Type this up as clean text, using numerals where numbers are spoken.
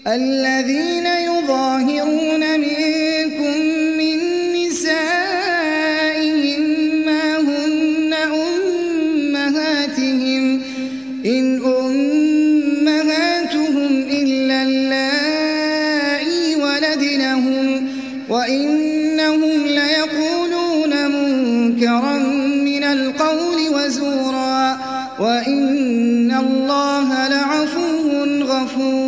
الذين يظاهرون منكم من نسائهم ما هن أمهاتهم إن أمهاتهم إلا اللائي ولدنهم وإنهم ليقولون منكرا من القول وزورا وإن الله لعفو غفور.